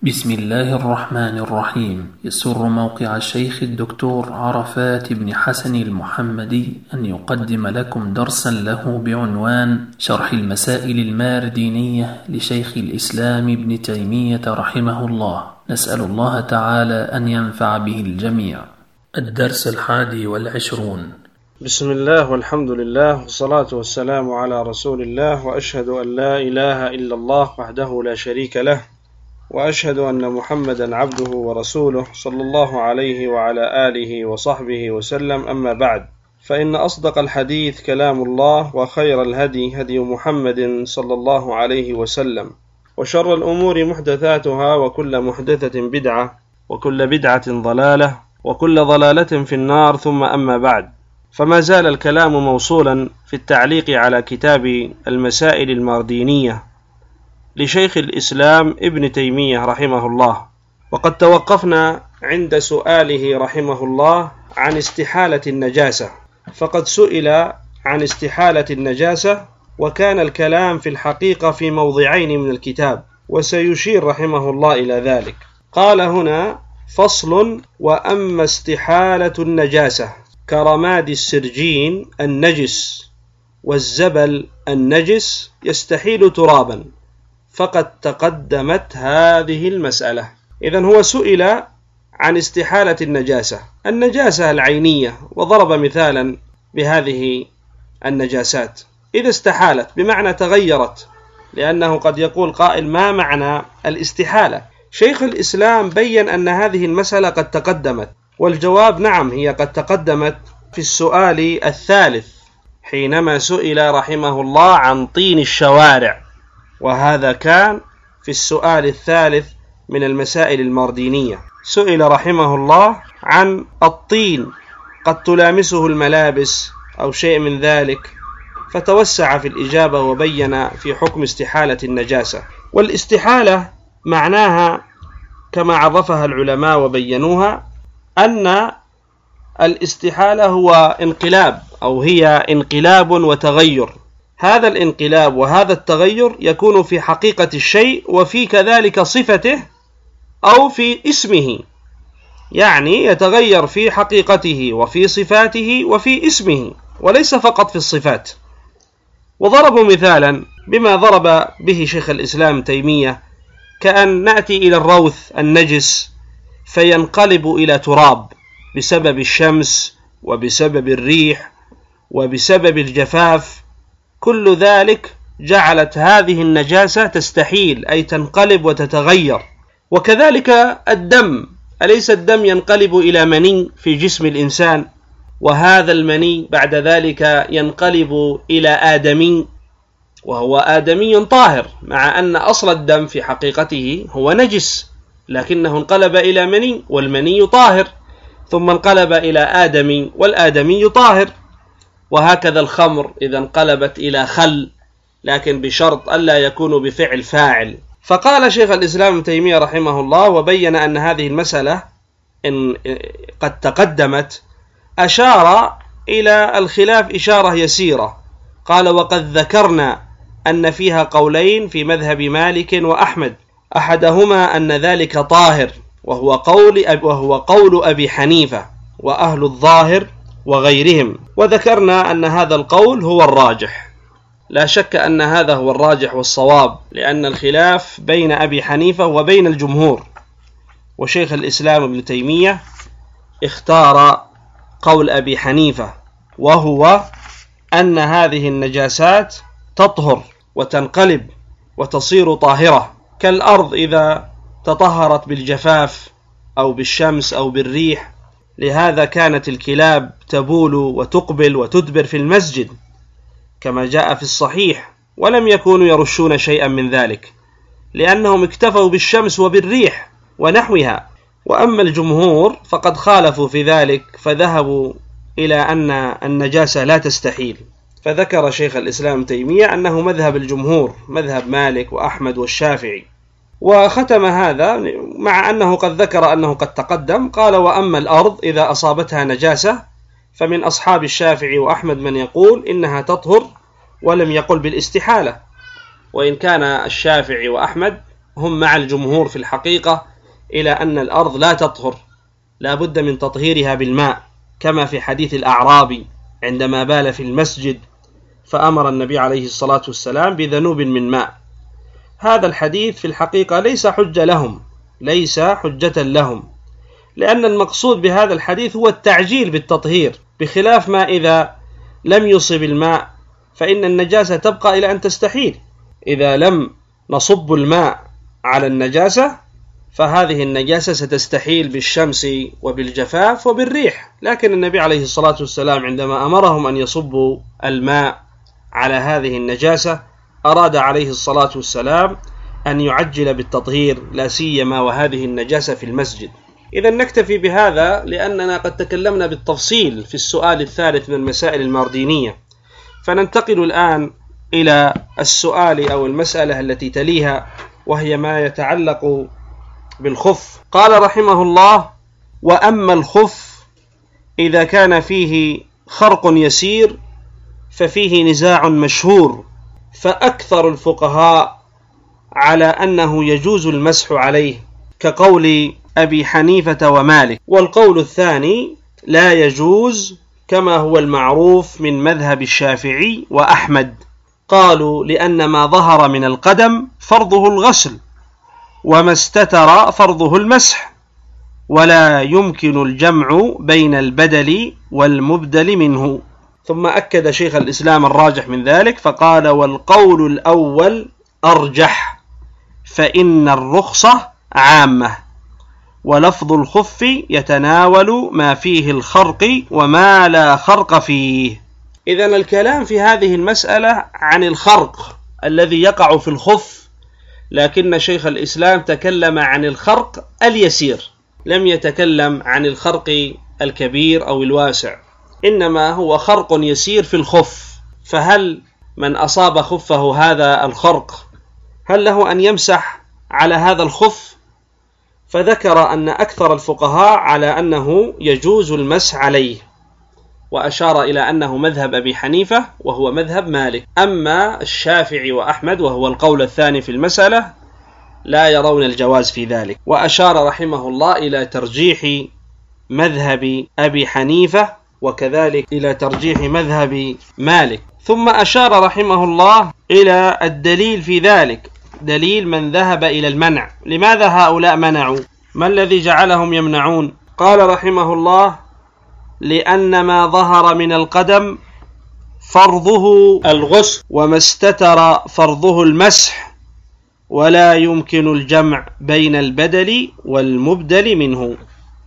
بسم الله الرحمن الرحيم. يسر موقع الشيخ الدكتور عرفات بن حسن المحمدي أن يقدم لكم درسا له بعنوان شرح المسائل الماردينية لشيخ الإسلام ابن تيمية رحمه الله. نسأل الله تعالى أن ينفع به الجميع. الدرس 21. بسم الله والحمد لله والصلاة والسلام على رسول الله، وأشهد أن لا إله إلا الله وحده لا شريك له، وأشهد أن محمدا عبده ورسوله صلى الله عليه وعلى آله وصحبه وسلم. أما بعد، فإن أصدق الحديث كلام الله، وخير الهدي هدي محمد صلى الله عليه وسلم، وشر الأمور محدثاتها، وكل محدثة بدعة، وكل بدعة ضلالة، وكل ضلالة في النار. ثم أما بعد، فما زال الكلام موصولا في التعليق على كتاب المسائل الماردينية لشيخ الإسلام ابن تيمية رحمه الله، وقد توقفنا عند سؤاله رحمه الله عن استحالة النجاسة. فقد سئل عن استحالة النجاسة، وكان الكلام في الحقيقة في موضعين من الكتاب، وسيشير رحمه الله إلى ذلك. قال هنا: فصل: وأما استحالة النجاسة كرماد السرجين النجس والزبل النجس يستحيل ترابا، فقد تقدمت هذه المسألة. إذن هو سئل عن استحالة النجاسة العينية، وضرب مثالا بهذه النجاسات إذا استحالت، بمعنى تغيرت، لأنه قد يقول قائل: ما معنى الاستحالة؟ شيخ الإسلام بيّن أن هذه المسألة قد تقدمت، والجواب: نعم، هي قد تقدمت في السؤال الثالث، حينما سئل رحمه الله عن طين الشوارع، وهذا كان في السؤال الثالث من المسائل الماردينية. سئل رحمه الله عن الطين، قد تلامسه الملابس أو شيء من ذلك، فتوسع في الإجابة وبين في حكم استحالة النجاسة. والاستحالة معناها كما عرفها العلماء وبينوها أن الاستحالة هو انقلاب، أو هي انقلاب وتغير. هذا الانقلاب وهذا التغير يكون في حقيقة الشيء، وفي كذلك صفته أو في اسمه، يعني يتغير في حقيقته وفي صفاته وفي اسمه، وليس فقط في الصفات. وضربوا مثالا بما ضرب به شيخ الإسلام تيمية، كأن نأتي إلى الروث النجس فينقلب إلى تراب بسبب الشمس وبسبب الريح وبسبب الجفاف. كل ذلك جعلت هذه النجاسة تستحيل، أي تنقلب وتتغير. وكذلك الدم، أليس الدم ينقلب إلى مني في جسم الإنسان، وهذا المني بعد ذلك ينقلب إلى آدمي، وهو آدمي طاهر، مع أن أصل الدم في حقيقته هو نجس، لكنه انقلب إلى مني، والمني طاهر، ثم انقلب إلى آدمي، والآدمي طاهر. وهكذا الخمر إذا انقلبت إلى خل، لكن بشرط ألا يكون بفعل فاعل. فقال شيخ الإسلام ابن تيمية رحمه الله، وبين أن هذه المسألة إن قد تقدمت، أشار إلى الخلاف إشارة يسيرة. قال: وقد ذكرنا أن فيها قولين في مذهب مالك وأحمد، أحدهما أن ذلك طاهر، وهو قول أبي حنيفة وأهل الظاهر وغيرهم، وذكرنا أن هذا القول هو الراجح. لا شك أن هذا هو الراجح والصواب، لأن الخلاف بين أبي حنيفة وبين الجمهور، وشيخ الإسلام ابن تيمية اختار قول أبي حنيفة، وهو أن هذه النجاسات تطهر وتنقلب وتصير طاهرة، كالأرض إذا تطهرت بالجفاف أو بالشمس أو بالريح. لهذا كانت الكلاب تبول وتقبل وتدبر في المسجد كما جاء في الصحيح، ولم يكونوا يرشون شيئا من ذلك، لأنهم اكتفوا بالشمس وبالريح ونحوها. وأما الجمهور فقد خالفوا في ذلك، فذهبوا إلى أن النجاسة لا تستحيل. فذكر شيخ الإسلام تيمية أنه مذهب الجمهور، مذهب مالك وأحمد والشافعي. وختم هذا مع أنه قد ذكر أنه قد تقدم، قال: وأما الأرض إذا أصابتها نجاسة، فمن أصحاب الشافعي وأحمد من يقول إنها تطهر، ولم يقل بالاستحالة، وإن كان الشافعي وأحمد هم مع الجمهور في الحقيقة إلى أن الأرض لا تطهر، لا بد من تطهيرها بالماء، كما في حديث الأعرابي عندما بال في المسجد فأمر النبي عليه الصلاة والسلام بذنوب من ماء. هذا الحديث في الحقيقة ليس حجة لهم، ليس حجة لهم، لأن المقصود بهذا الحديث هو التعجيل بالتطهير، بخلاف ما إذا لم يصب الماء فإن النجاسة تبقى إلى أن تستحيل. إذا لم نصب الماء على النجاسة فهذه النجاسة ستستحيل بالشمس وبالجفاف وبالريح، لكن النبي عليه الصلاة والسلام عندما أمرهم أن يصبوا الماء على هذه النجاسة أراد عليه الصلاة والسلام أن يعجل بالتطهير، لا سيما وهذه النجاسة في المسجد. إذا نكتفي بهذا لأننا قد تكلمنا بالتفصيل في السؤال الثالث من المسائل الماردينية، فننتقل الآن إلى السؤال أو المسألة التي تليها، وهي ما يتعلق بالخف. قال رحمه الله: وأما الخف إذا كان فيه خرق يسير ففيه نزاع مشهور، فأكثر الفقهاء على أنه يجوز المسح عليه، كقول أبي حنيفة ومالك، والقول الثاني لا يجوز كما هو المعروف من مذهب الشافعي وأحمد. قالوا لأن ما ظهر من القدم فرضه الغسل، وما استتر فرضه المسح، ولا يمكن الجمع بين البدل والمبدل منه. ثم أكد شيخ الإسلام الراجح من ذلك فقال: والقول الأول أرجح، فإن الرخصة عامة، ولفظ الخف يتناول ما فيه الخرق وما لا خرق فيه. إذن الكلام في هذه المسألة عن الخرق الذي يقع في الخف، لكن شيخ الإسلام تكلم عن الخرق اليسير، لم يتكلم عن الخرق الكبير أو الواسع، إنما هو خرق يسير في الخف. فهل من أصاب خفه هذا الخرق هل له أن يمسح على هذا الخف؟ فذكر أن أكثر الفقهاء على أنه يجوز المسح عليه، وأشار إلى أنه مذهب أبي حنيفة وهو مذهب مالك. أما الشافعي وأحمد وهو القول الثاني في المسألة لا يرون الجواز في ذلك، وأشار رحمه الله إلى ترجيح مذهب أبي حنيفة وكذلك إلى ترجيح مذهب مالك. ثم أشار رحمه الله إلى الدليل في ذلك، دليل من ذهب إلى المنع. لماذا هؤلاء منعوا؟ ما الذي جعلهم يمنعون؟ قال رحمه الله: لأن ما ظهر من القدم فرضه الغسل، وما استتر فرضه المسح، ولا يمكن الجمع بين البدل والمبدل منه.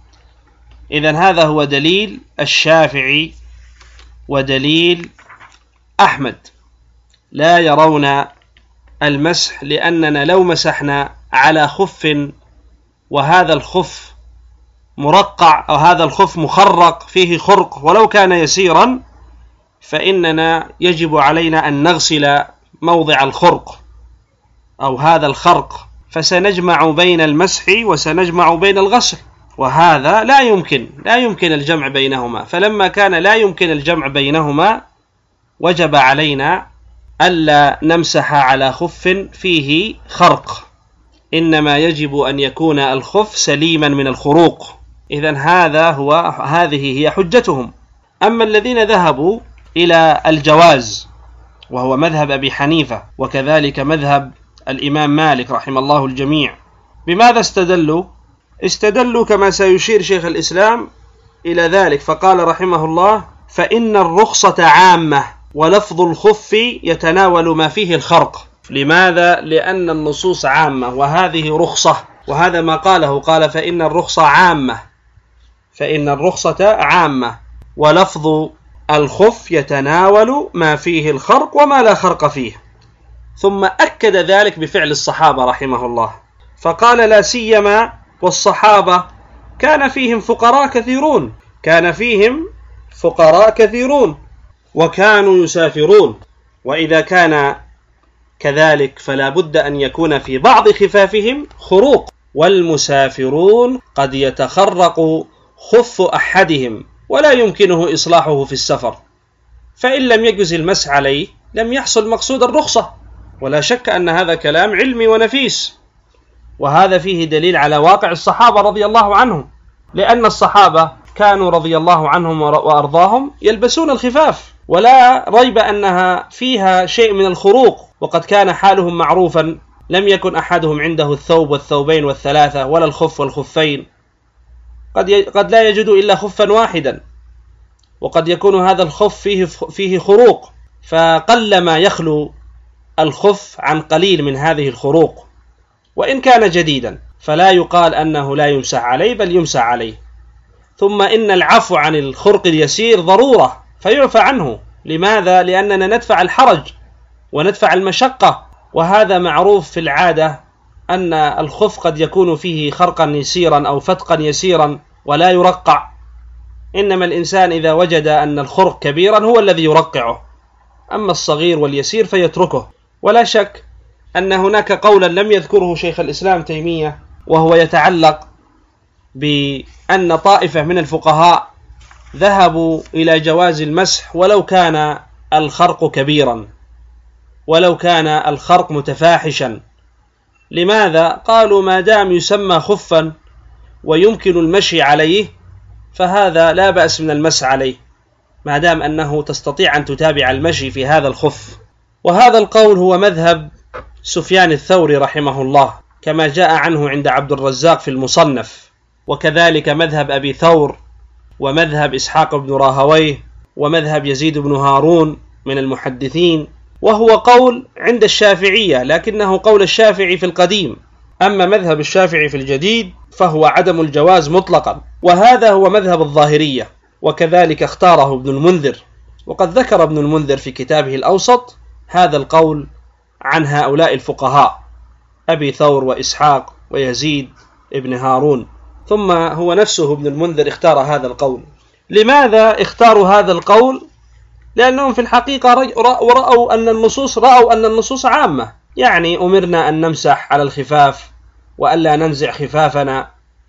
إذن هذا هو دليل الشافعي ودليل أحمد، لا يرون المسح، لأننا لو مسحنا على خف وهذا الخف مرقع أو هذا الخف مخرق فيه خرق ولو كان يسيرا، فإننا يجب علينا أن نغسل موضع الخرق أو هذا الخرق، فسنجمع بين المسح وسنجمع بين الغسل، وهذا لا يمكن الجمع بينهما. فلما كان لا يمكن الجمع بينهما وجب علينا ألا نمسح على خف فيه خرق، إنما يجب أن يكون الخف سليما من الخروق. إذن هذه هي حجتهم. أما الذين ذهبوا إلى الجواز وهو مذهب أبي حنيفة وكذلك مذهب الإمام مالك رحمه الله الجميع، بماذا استدلوا؟ استدلوا كما سيشير شيخ الإسلام إلى ذلك، فقال رحمه الله: فإن الرخصة عامة، ولفظ الخف يتناول ما فيه الخرق. لماذا؟ لأن النصوص عامة وهذه رخصة، وهذا ما قاله، قال: فإن الرخصة عامة، فإن الرخصة عامة، ولفظ الخف يتناول ما فيه الخرق وما لا خرق فيه. ثم أكد ذلك بفعل الصحابة رحمه الله، فقال: لا سيما والصحابة كان فيهم فقراء كثيرون وكانوا يسافرون، وإذا كان كذلك فلا بد أن يكون في بعض خفافهم خروق، والمسافرون قد يتخرق خف أحدهم ولا يمكنه إصلاحه في السفر، فإن لم يجز المسح عليه لم يحصل مقصود الرخصة. ولا شك أن هذا كلام علمي ونفيس، وهذا فيه دليل على واقع الصحابة رضي الله عنهم، لأن الصحابة كانوا رضي الله عنهم وأرضاهم يلبسون الخفاف، ولا ريب أنها فيها شيء من الخروق، وقد كان حالهم معروفا، لم يكن أحدهم عنده الثوب والثوبين والثلاثة ولا الخف والخفين، قد لا يجد إلا خفا واحدا، وقد يكون هذا الخف فيه خروق، فقلما يخلو الخف عن قليل من هذه الخروق، وإن كان جديدا فلا يقال أنه لا يمسح عليه، بل يمسح عليه. ثم إن العفو عن الخرق اليسير ضرورة فيعفى عنه. لماذا؟ لأننا ندفع الحرج وندفع المشقة، وهذا معروف في العادة أن الخف قد يكون فيه خرقا يسيرا أو فتقا يسيرا ولا يرقع، إنما الإنسان إذا وجد أن الخرق كبيرا هو الذي يرقعه، أما الصغير واليسير فيتركه. ولا شك أن هناك قولا لم يذكره شيخ الإسلام تيمية، وهو يتعلق بأن طائفة من الفقهاء ذهبوا إلى جواز المسح ولو كان الخرق كبيرا، ولو كان الخرق متفاحشا. لماذا؟ قالوا ما دام يسمى خفا ويمكن المشي عليه فهذا لا بأس من المسح عليه، ما دام أنه تستطيع أن تتابع المشي في هذا الخف. وهذا القول هو مذهب سفيان الثوري رحمه الله، كما جاء عنه عند عبد الرزاق في المصنف، وكذلك مذهب أبي ثور، ومذهب إسحاق بن راهويه، ومذهب يزيد بن هارون من المحدثين، وهو قول عند الشافعية، لكنه قول الشافعي في القديم. أما مذهب الشافعي في الجديد فهو عدم الجواز مطلقا، وهذا هو مذهب الظاهرية، وكذلك اختاره ابن المنذر، وقد ذكر ابن المنذر في كتابه الأوسط هذا القول عن هؤلاء الفقهاء أبي ثور وإسحاق ويزيد ابن هارون، ثم هو نفسه ابن المنذر اختار هذا القول. لماذا اختاروا هذا القول؟ لأنهم في الحقيقة رأوا أن النصوص عامة، يعني أمرنا أن نمسح على الخفاف وألا ننزع خفافنا،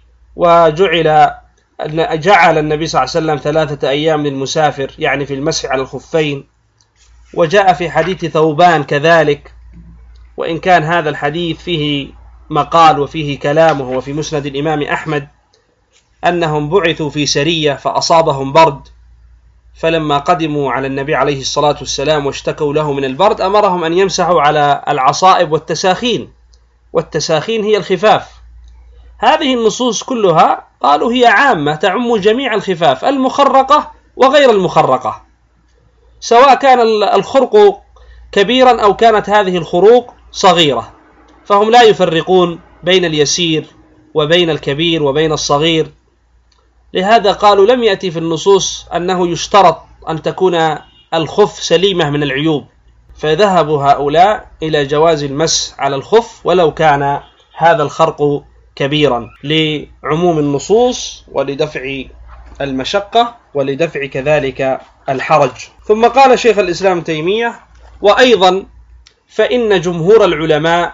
وجعل النبي صلى الله عليه وسلم 3 أيام للمسافر، يعني في المسح على الخفين. وجاء في حديث ثوبان كذلك، وإن كان هذا الحديث فيه مقال وفيه كلام، وهو في مسند الإمام أحمد، أنهم بعثوا في سرية فأصابهم برد، فلما قدموا على النبي عليه الصلاة والسلام واشتكوا له من البرد أمرهم أن يمسحوا على العصائب والتساخين، والتساخين هي الخفاف. هذه النصوص كلها قالوا هي عامة تعم جميع الخفاف المخرقة وغير المخرقة، سواء كان الخرق كبيرا أو كانت هذه الخروق صغيرة، فهم لا يفرقون بين اليسير وبين الكبير وبين الصغير. لهذا قالوا لم يأتي في النصوص أنه يشترط أن تكون الخف سليمة من العيوب، فذهبوا هؤلاء إلى جواز المسح على الخف ولو كان هذا الخرق كبيرا، لعموم النصوص ولدفع المشقة ولدفع كذلك الحرج. ثم قال شيخ الإسلام تيمية: وأيضا فإن جمهور العلماء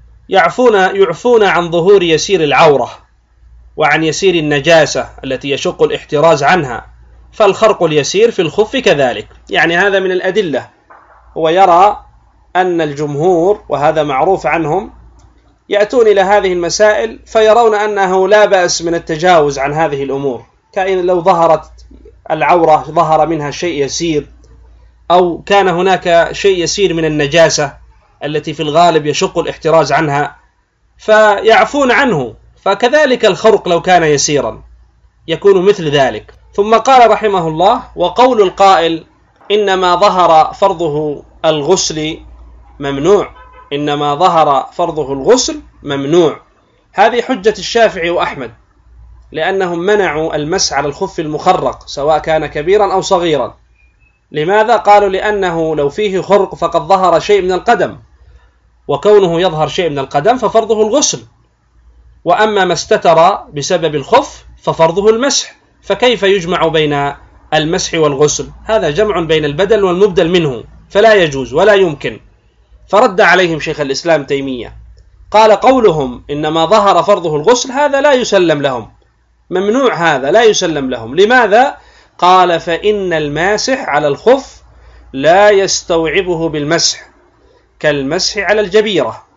يعفون عن ظهور يسير العورة وعن يسير النجاسة التي يشق الاحتراز عنها، فالخرق اليسير في الخف كذلك. يعني هذا من الأدلة. هو يرى أن الجمهور، وهذا معروف عنهم، يأتون إلى هذه المسائل فيرون أنه لا بأس من التجاوز عن هذه الأمور، كأن لو ظهرت العورة ظهر منها شيء يسير، أو كان هناك شيء يسير من النجاسة التي في الغالب يشق الاحتراز عنها فيعفون عنه، فكذلك الخرق لو كان يسيرا يكون مثل ذلك. ثم قال رحمه الله: وقول القائل إنما ظهر فرضه الغسل ممنوع، إنما ظهر فرضه الغسل ممنوع، هذه حجة الشافعي وأحمد، لأنهم منعوا المسح على الخف المخرق سواء كان كبيرا أو صغيرا. لماذا؟ قالوا لأنه لو فيه خرق فقد ظهر شيء من القدم، وكونه يظهر شيء من القدم ففرضه الغسل، وأما ما استتر بسبب الخف ففرضه المسح، فكيف يجمع بين المسح والغسل؟ هذا جمع بين البدل والمبدل منه، فلا يجوز ولا يمكن. فرد عليهم شيخ الإسلام تيمية، قال: قولهم إنما ظهر فرضه الغسل هذا لا يسلم لهم، ممنوع، هذا لا يسلم لهم. لماذا؟ قال: فإن الماسح على الخف لا يستوعبه بالمسح كالمسح على الجبيرة،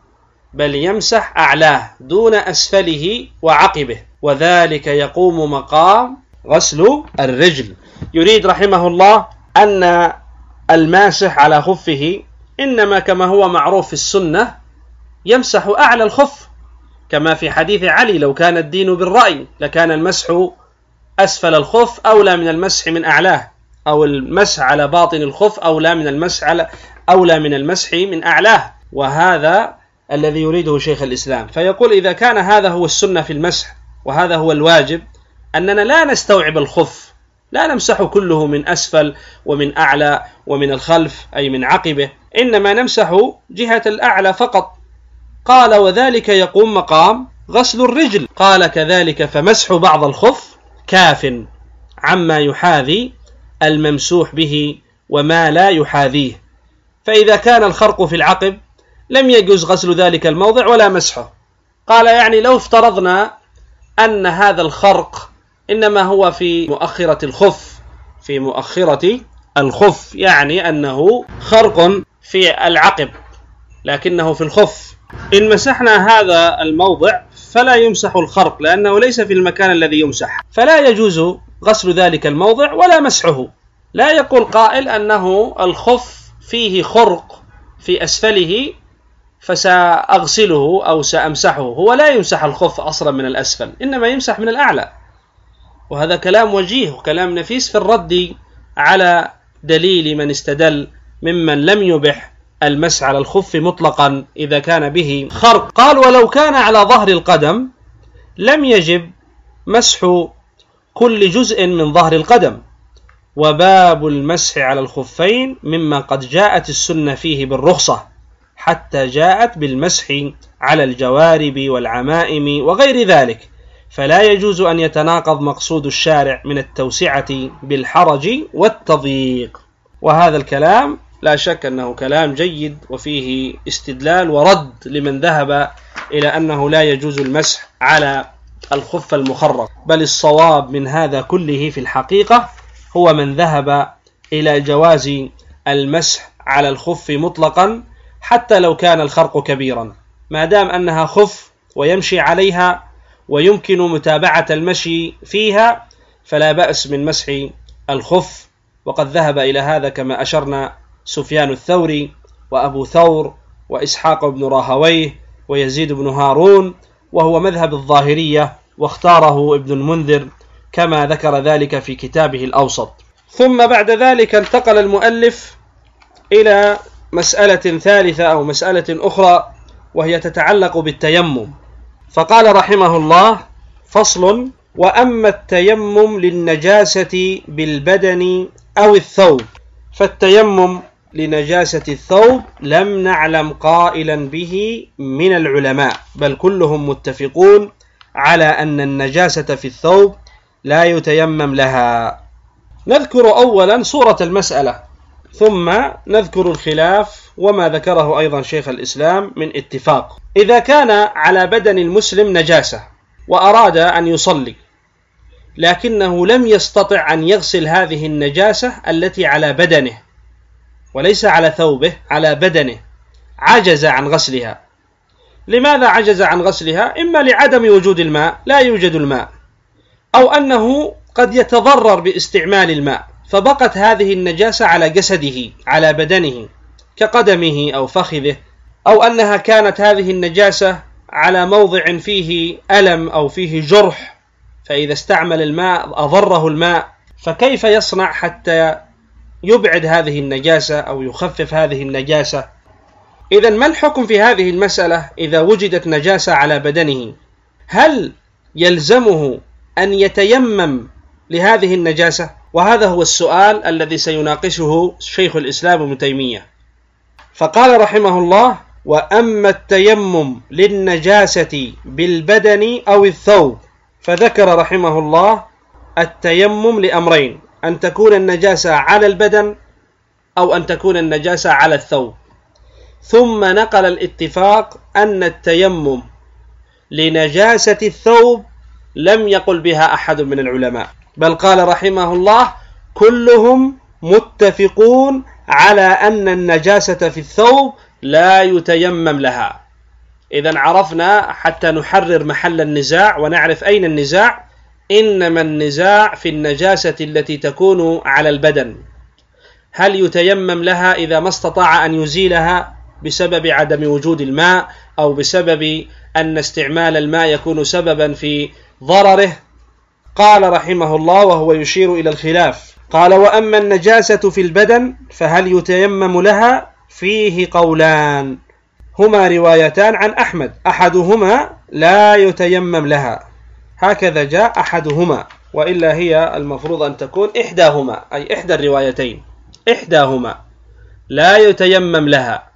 بل يمسح أعلاه دون أسفله وعقبه، وذلك يقوم مقام غسل الرجل. يريد رحمه الله أن الماسح على خفه إنما كما هو معروف في السنة يمسح أعلى الخف، كما في حديث علي: لو كان الدين بالرأي لكان المسح أسفل الخف أولى من المسح من أعلاه، أو المسح على باطن الخف أولى من المسح من أعلاه. وهذا الذي يريده شيخ الإسلام، فيقول إذا كان هذا هو السنة في المسح وهذا هو الواجب، أننا لا نستوعب الخف، لا نمسح كله من أسفل ومن أعلى ومن الخلف أي من عقبه، إنما نمسح جهة الأعلى فقط. قال: وذلك يقوم مقام غسل الرجل. قال: كذلك فمسح بعض الخف كاف عما يحاذي الممسوح به وما لا يحاذيه، فإذا كان الخرق في العقب لم يجوز غسل ذلك الموضع ولا مسحه. قال: يعني لو افترضنا أن هذا الخرق إنما هو في مؤخرة الخف، يعني أنه خرق في العقب لكنه في الخف، إن مسحنا هذا الموضع فلا يمسح الخرق لأنه ليس في المكان الذي يمسح، فلا يجوز غسل ذلك الموضع ولا مسحه. لا يقول قائل أنه الخف فيه خرق في أسفله فسأغسله أو سأمسحه، هو لا يمسح الخف أصلا من الأسفل، إنما يمسح من الأعلى. وهذا كلام وجيه وكلام نفيس في الرد على دليل من استدل ممن لم يبح المسح على الخف مطلقا إذا كان به خرق. قال: ولو كان على ظهر القدم لم يجب مسح كل جزء من ظهر القدم. وباب المسح على الخفين مما قد جاءت السنة فيه بالرخصة، حتى جاءت بالمسح على الجوارب والعمائم وغير ذلك، فلا يجوز أن يتناقض مقصود الشارع من التوسعة بالحرج والتضييق. وهذا الكلام لا شك أنه كلام جيد وفيه استدلال ورد لمن ذهب إلى أنه لا يجوز المسح على الخف المخرق، بل الصواب من هذا كله في الحقيقة هو من ذهب إلى جواز المسح على الخف مطلقا حتى لو كان الخرق كبيرا، ما دام أنها خف ويمشي عليها ويمكن متابعة المشي فيها فلا بأس من مسح الخف. وقد ذهب إلى هذا كما أشرنا سفيان الثوري وأبو ثور وإسحاق بن راهويه ويزيد بن هارون، وهو مذهب الظاهرية، واختاره ابن المنذر كما ذكر ذلك في كتابه الأوسط. ثم بعد ذلك انتقل المؤلف إلى مسألة ثالثة أو مسألة أخرى وهي تتعلق بالتيمم، فقال رحمه الله: فصل: وأما التيمم للنجاسة بالبدن أو الثوب، فالتيمم لنجاسة الثوب لم نعلم قائلا به من العلماء، بل كلهم متفقون على أن النجاسة في الثوب لا يتيمم لها. نذكر أولا صورة المسألة ثم نذكر الخلاف وما ذكره أيضا شيخ الإسلام من اتفاق. إذا كان على بدن المسلم نجاسة وأراد أن يصلي لكنه لم يستطع أن يغسل هذه النجاسة التي على بدنه وليس على ثوبه، على بدنه، عجز عن غسلها. لماذا عجز عن غسلها؟ إما لعدم وجود الماء، لا يوجد الماء، أو أنه قد يتضرر باستعمال الماء فبقت هذه النجاسة على جسده، على بدنه كقدمه أو فخذه، أو أنها كانت هذه النجاسة على موضع فيه ألم أو فيه جرح، فإذا استعمل الماء أضره الماء، فكيف يصنع حتى يبعد هذه النجاسة أو يخفف هذه النجاسة؟ إذن ما الحكم في هذه المسألة إذا وجدت نجاسة على بدنه؟ هل يلزمه أن يتيمم لهذه النجاسة؟ وهذا هو السؤال الذي سيناقشه شيخ الإسلام ابن تيمية. فقال رحمه الله: وأما التيمم للنجاسة بالبدن أو الثوب، فذكر رحمه الله التيمم لأمرين: أن تكون النجاسة على البدن أو أن تكون النجاسة على الثوب، ثم نقل الاتفاق أن التيمم لنجاسة الثوب لم يقل بها أحد من العلماء، بل قال رحمه الله: كلهم متفقون على أن النجاسة في الثوب لا يتيمم لها. إذن عرفنا حتى نحرر محل النزاع ونعرف أين النزاع. إنما النزاع في النجاسة التي تكون على البدن، هل يتيمم لها إذا ما استطاع أن يزيلها بسبب عدم وجود الماء، أو بسبب أن استعمال الماء يكون سببا في ضرره؟ قال رحمه الله وهو يشير إلى الخلاف، قال: وأما النجاسة في البدن فهل يتيمم لها؟ فيه قولان، هما روايتان عن أحمد، أحدهما لا يتيمم لها، هكذا جاء أحدهما، وإلا هي المفروض أن تكون إحداهما، أي إحدى الروايتين، إحداهما لا يتيمم لها،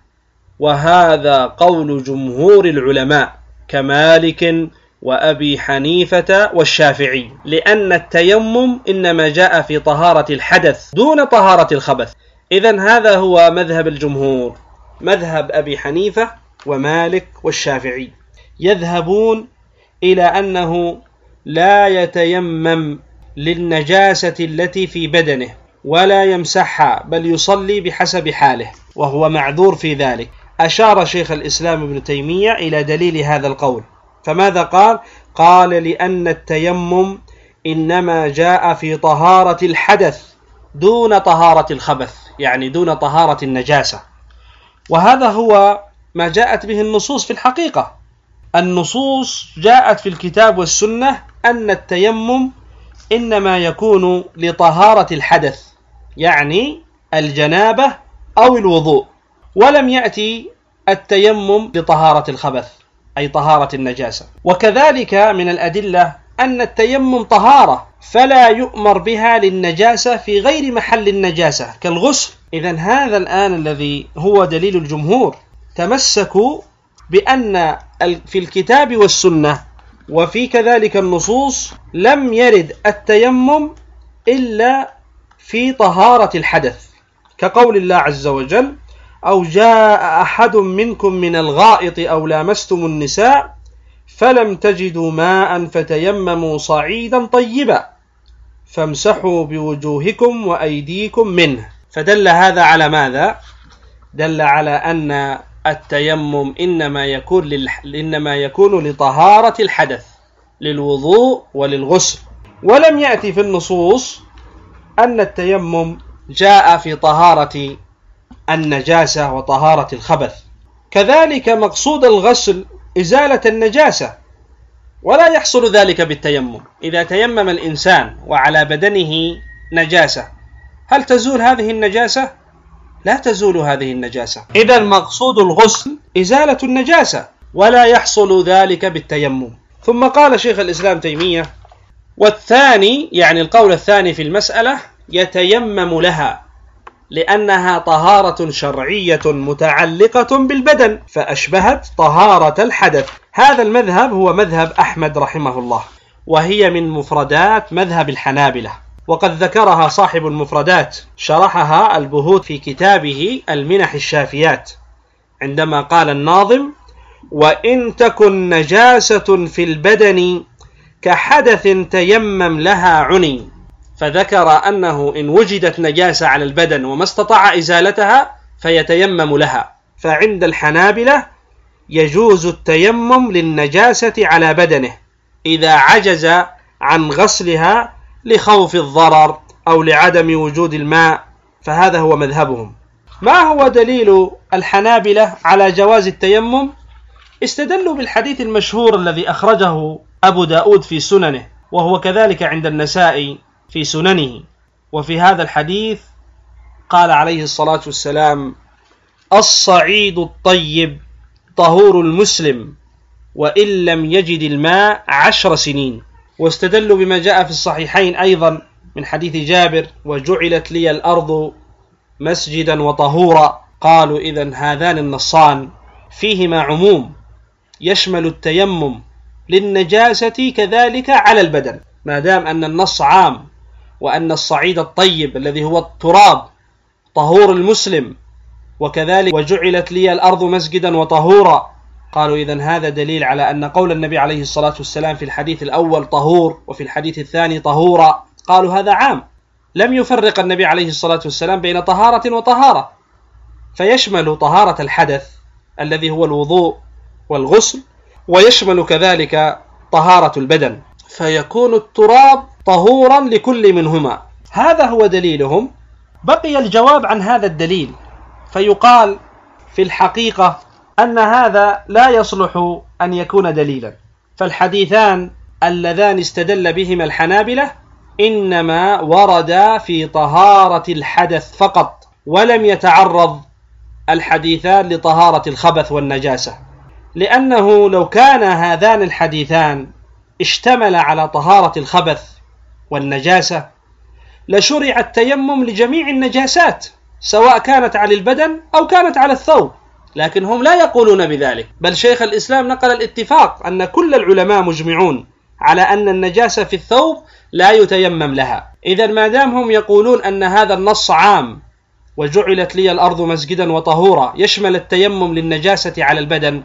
وهذا قول جمهور العلماء كمالك وأبي حنيفة والشافعي، لأن التيمم إنما جاء في طهارة الحدث دون طهارة الخبث. إذن هذا هو مذهب الجمهور، مذهب أبي حنيفة ومالك والشافعي، يذهبون إلى أنه لا يتيمم للنجاسة التي في بدنه ولا يمسحها، بل يصلي بحسب حاله، وهو معذور في ذلك. أشار شيخ الإسلام ابن تيمية إلى دليل هذا القول، فماذا قال؟ قال: لأن التيمم إنما جاء في طهارة الحدث دون طهارة الخبث، يعني دون طهارة النجاسة، وهذا هو ما جاءت به النصوص في الحقيقة. النصوص جاءت في الكتاب والسنة أن التيمم إنما يكون لطهارة الحدث، يعني الجنابة أو الوضوء، ولم يأتي التيمم لطهارة الخبث أي طهارة النجاسة. وكذلك من الأدلة أن التيمم طهارة، فلا يؤمر بها للنجاسة في غير محل النجاسة كالغسل. إذن هذا الآن الذي هو دليل الجمهور، تمسكوا بأن في الكتاب والسنة وفي كذلك النصوص لم يرد التيمم إلا في طهارة الحدث، كقول الله عز وجل: أو جاء أحد منكم من الغائط أو لامستم النساء فلم تجدوا ماء فتيمموا صعيدا طيبا فامسحوا بوجوهكم وأيديكم منه. فدل هذا على ماذا؟ دل على أن التيمم إنما يكون لطهارة الحدث، للوضوء وللغسل، ولم يأتي في النصوص أن التيمم جاء في طهارة النجاسة وطهارة الخبث. كذلك مقصود الغسل إزالة النجاسة، ولا يحصل ذلك بالتيمم. إذا تيمم الإنسان وعلى بدنه نجاسة، هل تزول هذه النجاسة؟ لا تزول هذه النجاسة. إذا مقصود الغسل إزالة النجاسة، ولا يحصل ذلك بالتيمم. ثم قال شيخ الإسلام تيمية: والثاني، يعني القول الثاني في المسألة، يتيمم لها لأنها طهارة شرعية متعلقة بالبدن فأشبهت طهارة الحدث. هذا المذهب هو مذهب أحمد رحمه الله، وهي من مفردات مذهب الحنابلة، وقد ذكرها صاحب المفردات، شرحها البهوت في كتابه المنح الشافيات، عندما قال الناظم: وإن تكن نجاسة في البدن كحدث تيمم لها عني. فذكر أنه إن وجدت نجاسة على البدن وما استطاع إزالتها فيتيمم لها. فعند الحنابلة يجوز التيمم للنجاسة على بدنه إذا عجز عن غسلها لخوف الضرر أو لعدم وجود الماء، فهذا هو مذهبهم. ما هو دليل الحنابلة على جواز التيمم؟ استدلوا بالحديث المشهور الذي أخرجه أبو داود في سننه، وهو كذلك عند النسائي في سننه. وفي هذا الحديث قال عليه الصلاة والسلام: الصعيد الطيب طهور المسلم وإن لم يجد الماء 10 سنين. واستدلوا بما جاء في الصحيحين أيضا من حديث جابر: وجعلت لي الأرض مسجدا وطهورا. قالوا: إذن هذان النصان فيهما عموم يشمل التيمم للنجاسة كذلك على البدن، ما دام أن النص عام، وأن الصعيد الطيب الذي هو التراب طهور المسلم، وكذلك وجعلت لي الأرض مسجدا وطهورا. قالوا: إذن هذا دليل على أن قول النبي عليه الصلاة والسلام في الحديث الأول طهور وفي الحديث الثاني طهورا. قالوا: هذا عام، لم يفرق النبي عليه الصلاة والسلام بين طهارة وطهارة، فيشمل طهارة الحدث الذي هو الوضوء والغسل، ويشمل كذلك طهارة البدن، فيكون التراب طهورا لكل منهما. هذا هو دليلهم. بقي الجواب عن هذا الدليل، فيقال في الحقيقة أن هذا لا يصلح أن يكون دليلا، فالحديثان اللذان استدل بهما الحنابلة إنما وردا في طهارة الحدث فقط، ولم يتعرض الحديثان لطهارة الخبث والنجاسة، لأنه لو كان هذان الحديثان اشتمل على طهارة الخبث والنجاسة لشرع التيمم لجميع النجاسات، سواء كانت على البدن أو كانت على الثوب، لكن هم لا يقولون بذلك، بل شيخ الإسلام نقل الاتفاق أن كل العلماء مجمعون على أن النجاسة في الثوب لا يتيمم لها. إذا ما دام هم يقولون أن هذا النص عام وجعلت لي الأرض مسجدا وطهورا يشمل التيمم للنجاسة على البدن،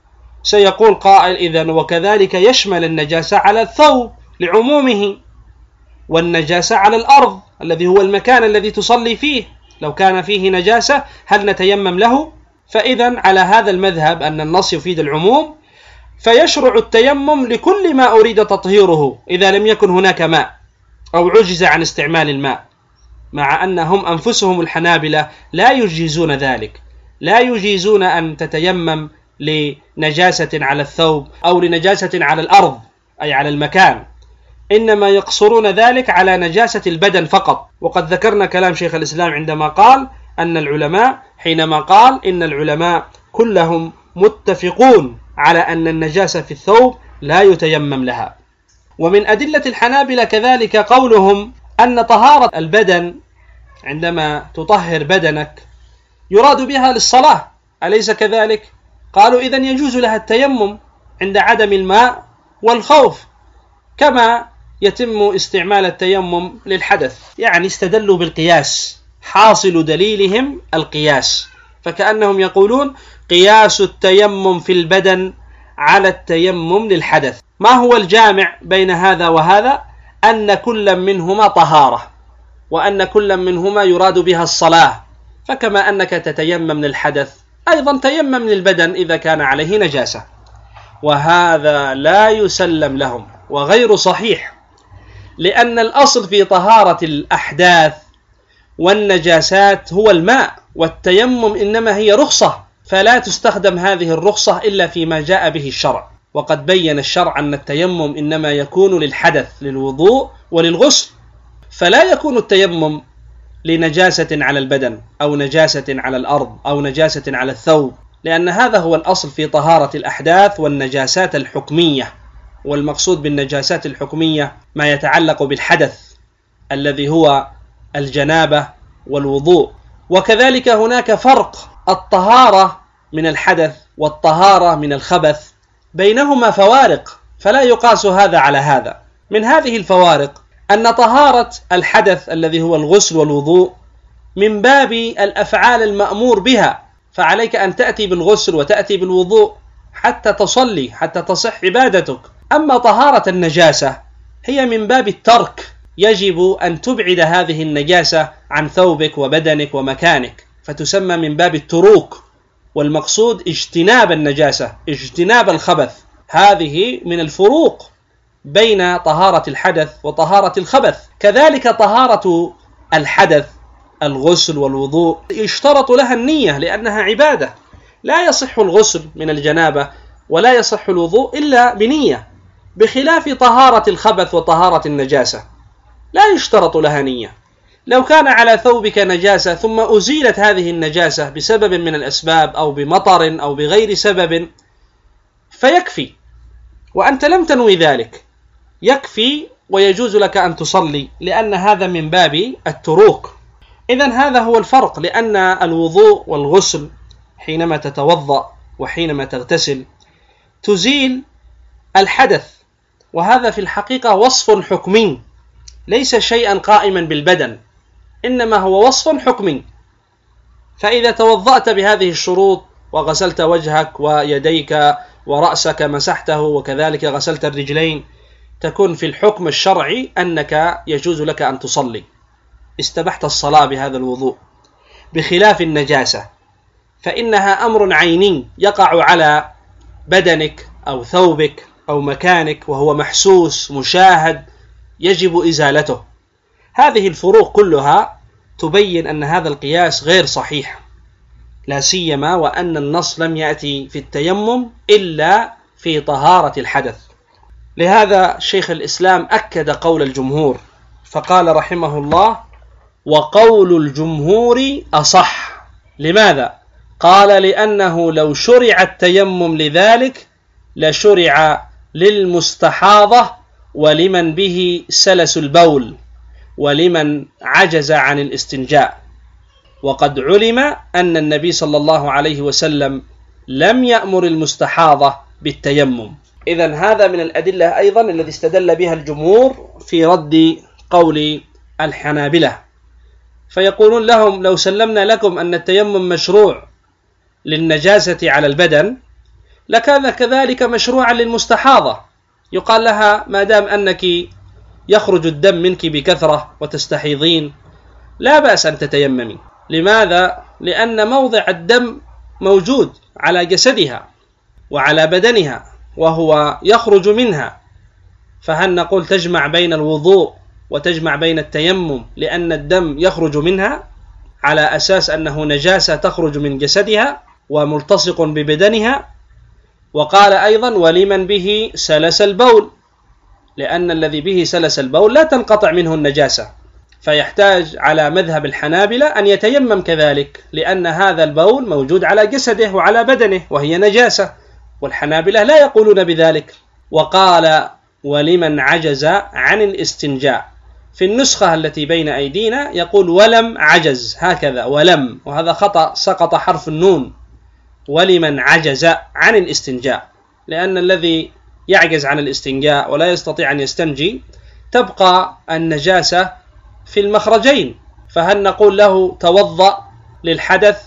سيقول قائل إذن وكذلك يشمل النجاسة على الثوب لعمومه، والنجاسة على الأرض الذي هو المكان الذي تصلي فيه، لو كان فيه نجاسة هل نتيمم له؟ فإذن على هذا المذهب أن النص يفيد العموم، فيشرع التيمم لكل ما أريد تطهيره إذا لم يكن هناك ماء أو عجز عن استعمال الماء، مع أنهم أنفسهم الحنابلة لا يجيزون ذلك، لا يجيزون أن تتيمم لنجاسة على الثوب أو لنجاسة على الأرض أي على المكان، إنما يقصرون ذلك على نجاسة البدن فقط. وقد ذكرنا كلام شيخ الإسلام عندما قال أن العلماء، حينما قال إن العلماء كلهم متفقون على أن النجاسة في الثوب لا يتيمم لها. ومن أدلة الحنابلة كذلك قولهم أن طهارة البدن عندما تطهر بدنك يراد بها للصلاة، أليس كذلك؟ قالوا إذن يجوز لها التيمم عند عدم الماء والخوف، كما يتم استعمال التيمم للحدث، يعني استدلوا بالقياس، حاصل دليلهم القياس، فكأنهم يقولون قياس التيمم في البدن على التيمم للحدث. ما هو الجامع بين هذا وهذا؟ أن كل منهما طهارة، وأن كل منهما يراد بها الصلاة، فكما أنك تتيمم للحدث أيضا تيمم للبدن إذا كان عليه نجاسة، وهذا لا يسلم لهم وغير صحيح، لأن الأصل في طهارة الأحداث والنجاسات هو الماء، والتيمم إنما هي رخصة، فلا تستخدم هذه الرخصة إلا فيما جاء به الشرع، وقد بين الشرع أن التيمم إنما يكون للحدث للوضوء وللغسل، فلا يكون التيمم لنجاسة على البدن أو نجاسة على الأرض أو نجاسة على الثوب، لأن هذا هو الأصل في طهارة الأحداث والنجاسات الحكمية. والمقصود بالنجاسات الحكمية ما يتعلق بالحدث الذي هو الجنابة والوضوء. وكذلك هناك فرق، الطهارة من الحدث والطهارة من الخبث بينهما فوارق، فلا يقاس هذا على هذا. من هذه الفوارق أن طهارة الحدث الذي هو الغسل والوضوء من باب الأفعال المأمور بها، فعليك أن تأتي بالغسل وتأتي بالوضوء حتى تصلي، حتى تصح عبادتك. أما طهارة النجاسة هي من باب الترك، يجب أن تبعد هذه النجاسة عن ثوبك وبدنك ومكانك، فتسمى من باب التروك، والمقصود اجتناب النجاسة، اجتناب الخبث. هذه من الفروق بين طهارة الحدث وطهارة الخبث. كذلك طهارة الحدث الغسل والوضوء يشترط لها النية لأنها عبادة، لا يصح الغسل من الجنابة ولا يصح الوضوء إلا بنية، بخلاف طهارة الخبث وطهارة النجاسة لا يشترط لها نية. لو كان على ثوبك نجاسة ثم أزيلت هذه النجاسة بسبب من الأسباب أو بمطر أو بغير سبب فيكفي، وأنت لم تنوي ذلك، يكفي ويجوز لك أن تصلي، لأن هذا من باب التروك. إذن هذا هو الفرق، لأن الوضوء والغسل حينما تتوضأ وحينما تغتسل تزيل الحدث، وهذا في الحقيقة وصف حكمي ليس شيئا قائما بالبدن، إنما هو وصف حكمي. فإذا توضأت بهذه الشروط وغسلت وجهك ويديك ورأسك مسحته وكذلك غسلت الرجلين، تكون في الحكم الشرعي أنك يجوز لك أن تصلي، استبحت الصلاة بهذا الوضوء، بخلاف النجاسة فإنها أمر عيني يقع على بدنك أو ثوبك أو مكانك وهو محسوس مشاهد يجب إزالته. هذه الفروق كلها تبين أن هذا القياس غير صحيح، لا سيما وأن النص لم يأتي في التيمم إلا في طهارة الحدث. لهذا شيخ الإسلام أكد قول الجمهور فقال رحمه الله: وقول الجمهور أصح. لماذا؟ قال: لأنه لو شرع التيمم لذلك لشرع للمستحاضة ولمن به سلس البول ولمن عجز عن الاستنجاء، وقد علم أن النبي صلى الله عليه وسلم لم يأمر المستحاضة بالتيمم. إذن هذا من الأدلة أيضا الذي استدل بها الجمهور في رد قول الحنابلة، فيقولون لهم: لو سلمنا لكم أن التيمم مشروع للنجاسة على البدن لكان كذلك مشروعا للمستحاضة، يقال لها: ما دام أنك يخرج الدم منك بكثرة وتستحيضين لا بأس أن تتيممي. لماذا؟ لأن موضع الدم موجود على جسدها وعلى بدنها وهو يخرج منها، فهل نقول تجمع بين الوضوء وتجمع بين التيمم لأن الدم يخرج منها على أساس أنه نجاسة تخرج من جسدها وملتصق ببدنها؟ وقال أيضا: ولمن به سلس البول، لأن الذي به سلس البول لا تنقطع منه النجاسة، فيحتاج على مذهب الحنابلة أن يتيمم كذلك، لأن هذا البول موجود على جسده وعلى بدنه وهي نجاسة، والحنابلة لا يقولون بذلك. وقال: ولمن عجز عن الاستنجاء. في النسخة التي بين أيدينا يقول: ولم عجز، هكذا ولم، وهذا خطأ، سقط حرف النون. ولمن عجز عن الاستنجاء، لأن الذي يعجز عن الاستنجاء ولا يستطيع أن يستنجي تبقى النجاسة في المخرجين، فهل نقول له توضأ للحدث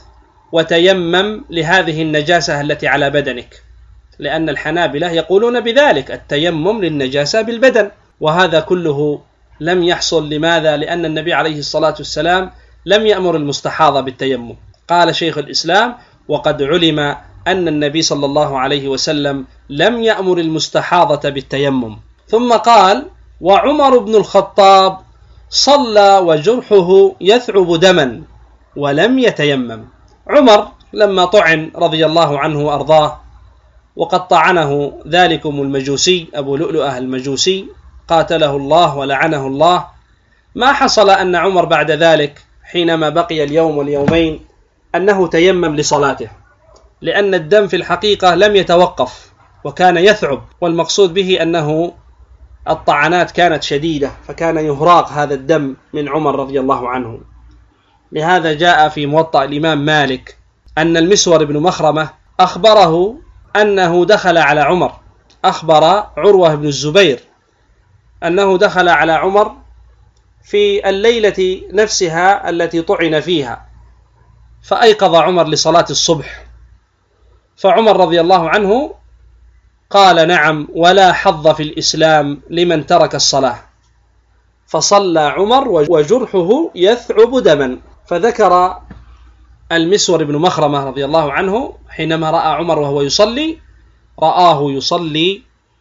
وتيمم لهذه النجاسة التي على بدنك؟ لأن الحنابلة يقولون بذلك: التيمم للنجاسة بالبدن، وهذا كله لم يحصل. لماذا؟ لأن النبي عليه الصلاة والسلام لم يأمر المستحاضة بالتيمم. قال شيخ الإسلام: وقد علم أن النبي صلى الله عليه وسلم لم يأمر المستحاضة بالتيمم. ثم قال: وعمر بن الخطاب صلى وجرحه يثعب دما ولم يتيمم. عمر لما طعن رضي الله عنه وأرضاه، وقد طعنه ذلكم المجوسي أبو لؤلؤة المجوسي قاتله الله ولعنه الله، ما حصل أن عمر بعد ذلك حينما بقي اليوم واليومين أنه تيمم لصلاته، لأن الدم في الحقيقة لم يتوقف وكان يثعب، والمقصود به أنه الطعنات كانت شديدة فكان يهراق هذا الدم من عمر رضي الله عنه. لهذا جاء في موطأ الإمام مالك أن المسور بن مخرمة أخبره أنه دخل على عمر، أخبر عروة بن الزبير أنه دخل على عمر في الليلة نفسها التي طعن فيها، فأيقظ عمر لصلاة الصبح، فعمر رضي الله عنه قال: نعم، ولا حظ في الإسلام لمن ترك الصلاة. فصلى عمر وجرحه يثعب دما. فذكر المسور بن مخرمة رضي الله عنه حينما رأى عمر وهو يصلي، رآه يصلي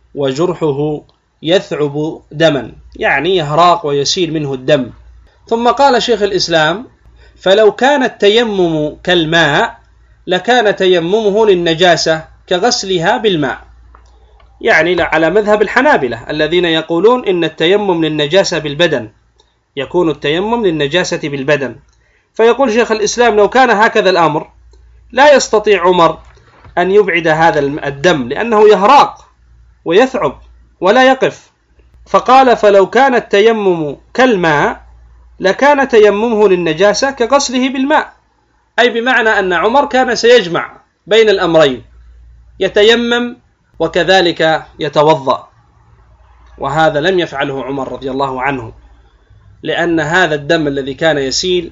وجرحه يثعب دما، يعني يهراق ويسيل منه الدم. ثم قال شيخ الإسلام: فلو كان التيمم كالماء لكان تيممه للنجاسة كغسلها بالماء، يعني على مذهب الحنابلة الذين يقولون إن التيمم للنجاسة بالبدن، يكون التيمم للنجاسة بالبدن. فيقول شيخ الإسلام: لو كان هكذا الأمر لا يستطيع عمر أن يبعد هذا الدم لأنه يهراق ويثعب ولا يقف. فقال: فلو كان التيمم كالماء لكان تيممه للنجاسة كغسله بالماء، أي بمعنى أن عمر كان سيجمع بين الأمرين، يتيمم وكذلك يتوضأ، وهذا لم يفعله عمر رضي الله عنه، لأن هذا الدم الذي كان يسيل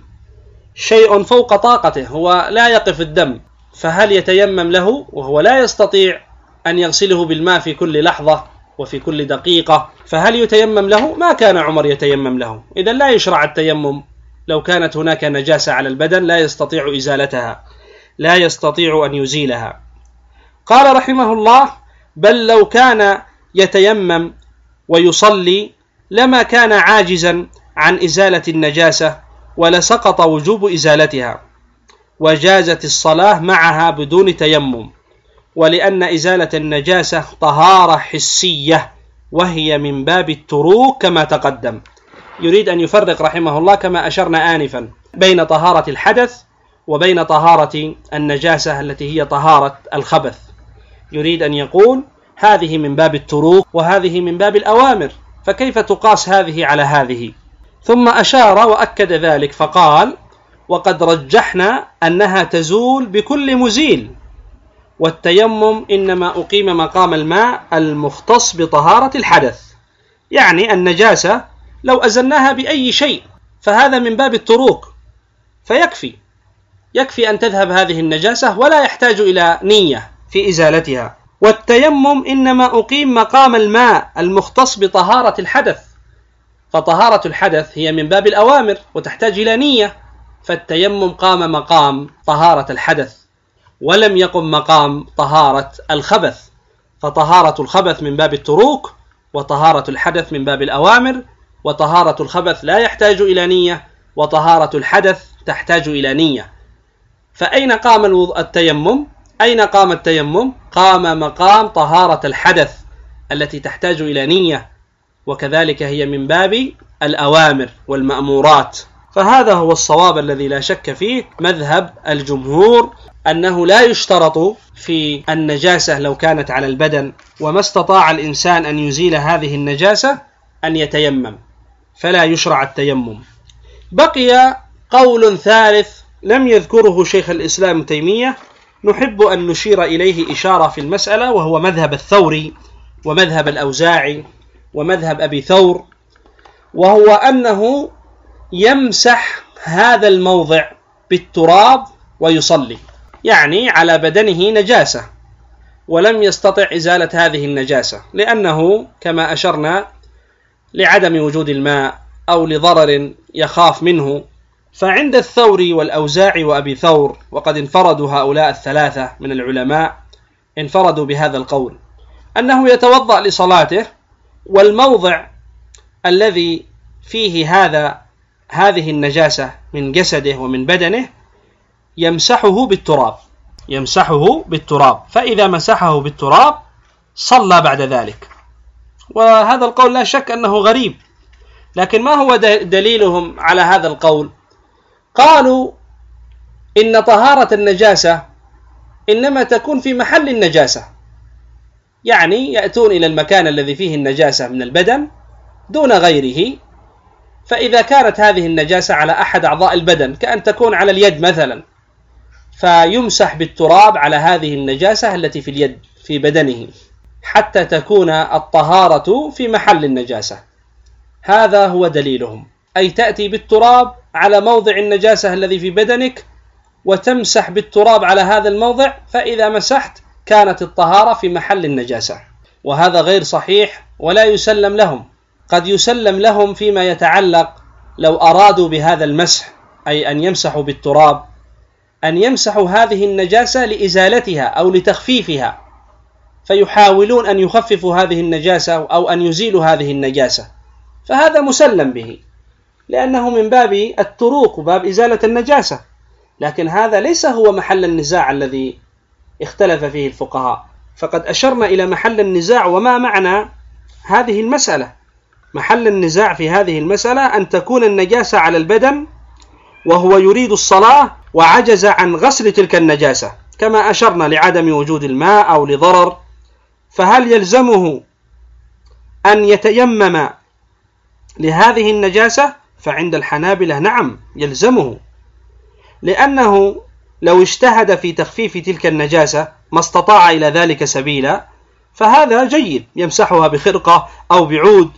شيء فوق طاقته، هو لا يقف الدم، فهل يتيمم له وهو لا يستطيع أن يغسله بالماء في كل لحظة وفي كل دقيقة؟ فهل يتيمم له؟ ما كان عمر يتيمم له. إذن لا يشرع التيمم لو كانت هناك نجاسة على البدن لا يستطيع إزالتها، لا يستطيع أن يزيلها. قال رحمه الله: بل لو كان يتيمم ويصلي لما كان عاجزا عن إزالة النجاسة ولسقط وجوب إزالتها، وجازت الصلاة معها بدون تيمم، ولأن إزالة النجاسة طهارة حسية وهي من باب التروك كما تقدم. يريد أن يفرق رحمه الله كما أشرنا آنفا بين طهارة الحدث وبين طهارة النجاسة التي هي طهارة الخبث. يريد أن يقول هذه من باب التروك وهذه من باب الأوامر، فكيف تقاس هذه على هذه؟ ثم أشار وأكد ذلك فقال: وقد رجحنا أنها تزول بكل مزيل، والتيمم إنما أقيم مقام الماء المختص بطهارة الحدث، يعني النجاسة لو أزلناها بأي شيء فهذا من باب التروك، يكفي أن تذهب هذه النجاسة ولا يحتاج إلى نية في إزالتها. والتيمم إنما أقيم مقام الماء المختص بطهارة الحدث، فطهارة الحدث هي من باب الأوامر وتحتاج إلى نية، فالتيمم قام مقام طهارة الحدث ولم يقم مقام طهارة الخبث، فطهارة الخبث من باب التروك وطهارة الحدث من باب الأوامر، وطهارة الخبث لا يحتاج إلى نية وطهارة الحدث تحتاج إلى نية. فأين قام التيمم؟ أين قام التيمم؟ قام مقام طهارة الحدث التي تحتاج إلى نية، وكذلك هي من باب الأوامر والمأمورات. فهذا هو الصواب الذي لا شك فيه، مذهب الجمهور أنه لا يشترط في النجاسة لو كانت على البدن وما استطاع الإنسان أن يزيل هذه النجاسة أن يتيمم، فلا يشرع التيمم. بقي قول ثالث لم يذكره شيخ الإسلام ابن تيمية، نحب أن نشير إليه إشارة في المسألة، وهو مذهب الثوري ومذهب الأوزاعي ومذهب أبي ثور، وهو أنه يمسح هذا الموضع بالتراب ويصلي، يعني على بدنه نجاسة ولم يستطع إزالة هذه النجاسة، لأنه كما أشرنا لعدم وجود الماء أو لضرر يخاف منه. فعند الثوري والأوزاعي وأبي ثور، وقد انفردوا هؤلاء الثلاثة من العلماء انفردوا بهذا القول، أنه يتوضأ لصلاته والموضع الذي فيه هذه النجاسة من جسده ومن بدنه يمسحه بالتراب، فإذا مسحه بالتراب صلى بعد ذلك. وهذا القول لا شك أنه غريب، لكن ما هو دليلهم على هذا القول؟ قالوا إن طهارة النجاسة إنما تكون في محل النجاسة، يعني يأتون إلى المكان الذي فيه النجاسة من البدن دون غيره، فإذا كانت هذه النجاسة على أحد أعضاء البدن كأن تكون على اليد مثلا، فيمسح بالتراب على هذه النجاسة التي في اليد في بدنه حتى تكون الطهارة في محل النجاسة. هذا هو دليلهم، أي تأتي بالتراب على موضع النجاسة الذي في بدنك وتمسح بالتراب على هذا الموضع، فإذا مسحت كانت الطهارة في محل النجاسة. وهذا غير صحيح ولا يسلم لهم. قد يسلم لهم فيما يتعلق لو أرادوا بهذا المسح، أي أن يمسحوا بالتراب، أن يمسحوا هذه النجاسة لإزالتها أو لتخفيفها، فيحاولون أن يخففوا هذه النجاسة أو أن يزيلوا هذه النجاسة، فهذا مسلم به لأنه من باب التروك وباب إزالة النجاسة. لكن هذا ليس هو محل النزاع الذي اختلف فيه الفقهاء، فقد أشرنا إلى محل النزاع وما معنى هذه المسألة. محل النزاع في هذه المسألة أن تكون النجاسة على البدن وهو يريد الصلاة وعجز عن غسل تلك النجاسة، كما أشرنا لعدم وجود الماء أو لضرر، فهل يلزمه أن يتيمم لهذه النجاسة؟ فعند الحنابلة نعم يلزمه، لأنه لو اجتهد في تخفيف تلك النجاسة ما استطاع إلى ذلك سبيلا، فهذا جيد، يمسحها بخرقة أو بعود.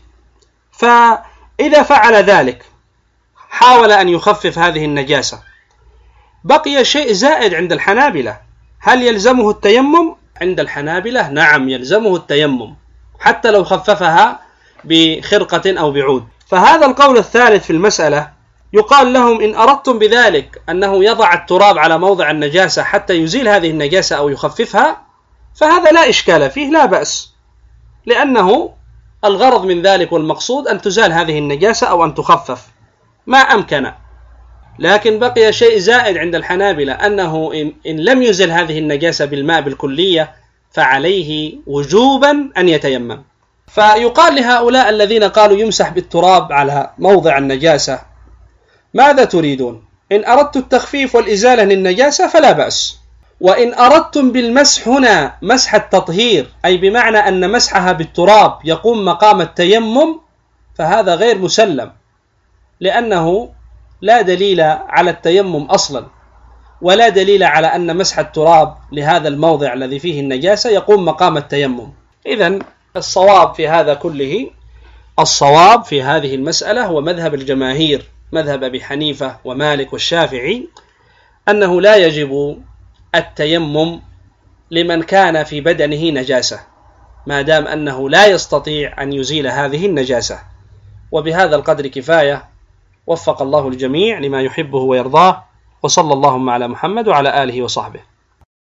فإذا فعل ذلك حاول أن يخفف هذه النجاسة، بقي شيء زائد عند الحنابلة، هل يلزمه التيمم؟ عند الحنابلة نعم يلزمه التيمم حتى لو خففها بخرقة أو بعود. فهذا القول الثالث في المسألة يقال لهم إن أردتم بذلك أنه يضع التراب على موضع النجاسة حتى يزيل هذه النجاسة أو يخففها، فهذا لا إشكال فيه، لا بأس، لأنه الغرض من ذلك والمقصود أن تزال هذه النجاسة أو أن تخفف ما أمكن. لكن بقي شيء زائد عند الحنابلة، أنه إن لم يزل هذه النجاسة بالماء بالكلية فعليه وجوبا أن يتيمم. فيقال لهؤلاء الذين قالوا يمسح بالتراب على موضع النجاسة: ماذا تريدون؟ إن أردت التخفيف والإزالة للنجاسة فلا بأس، وإن أردتم بالمسح هنا مسح التطهير، أي بمعنى أن مسحها بالتراب يقوم مقام التيمم، فهذا غير مسلم، لأنه لا دليل على التيمم أصلا، ولا دليل على أن مسح التراب لهذا الموضع الذي فيه النجاسة يقوم مقام التيمم. إذن الصواب في هذا كله، الصواب في هذه المسألة هو مذهب الجماهير، مذهب أبي حنيفة ومالك والشافعي، أنه لا يجب التيمم لمن كان في بدنه نجاسة، ما دام أنه لا يستطيع أن يزيل هذه النجاسة. وبهذا القدر كفاية، وفق الله الجميع لما يحبه ويرضاه، وصلى اللهم على محمد وعلى آله وصحبه.